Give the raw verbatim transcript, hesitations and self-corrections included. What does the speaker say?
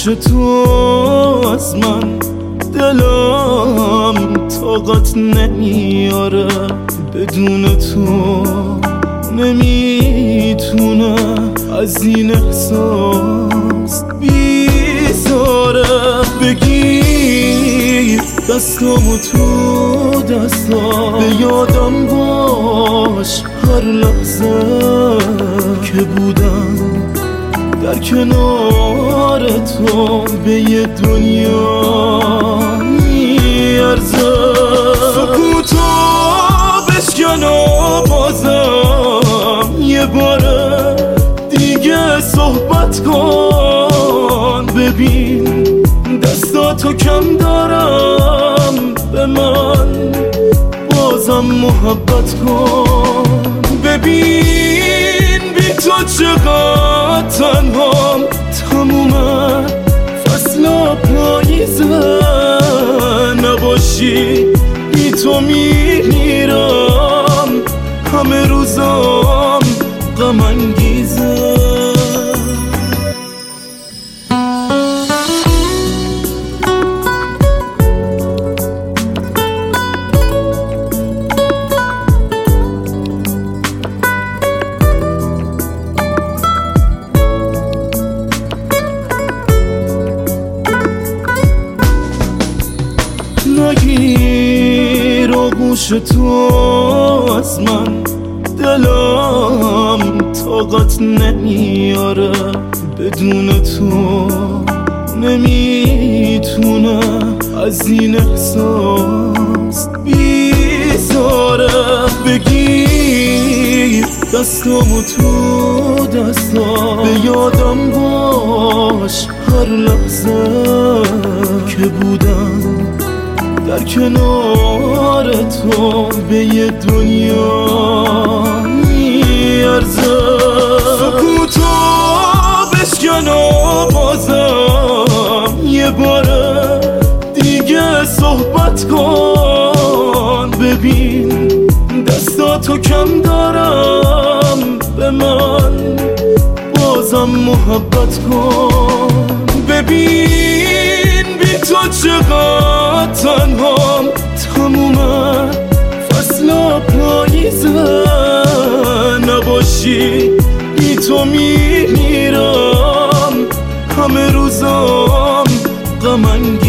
تو از من دلم طاقت نمیاره، بدون تو نمیتونه از این احساس بیزاره. بگیر دستامو تو دستا، به یادم باش هر لحظه که بودم در کنار تو، به یه دنیا میارزه. سکوتو بشکن و بازم یه باره دیگه صحبت کن. ببین دستاتو کم دارم، به من بازم محبت کن. ببین بی تو چقدر تنهام، تموم فصل پاییزه نباشی بی تو میمیرم، همه روزام غم انگیزه. نگیر آغوش تو از من دلم طاقت نمیاره، بدون تو نمیتونه از این احساس بیزاره. بگیر دستامو تو دستا، به یادم باش هر لحظه که بودم در کنار تو، به یه دنیا میارزه. سکوتو بشکن و بازم یه باره دیگه صحبت کن. ببین دستاتو کم دارم، به من بازم محبت کن. ببین بی تو چقدر تنهام، تموم فصل پاییزه نباشی بی تو میمیرم، همه روزام غم انگیزه.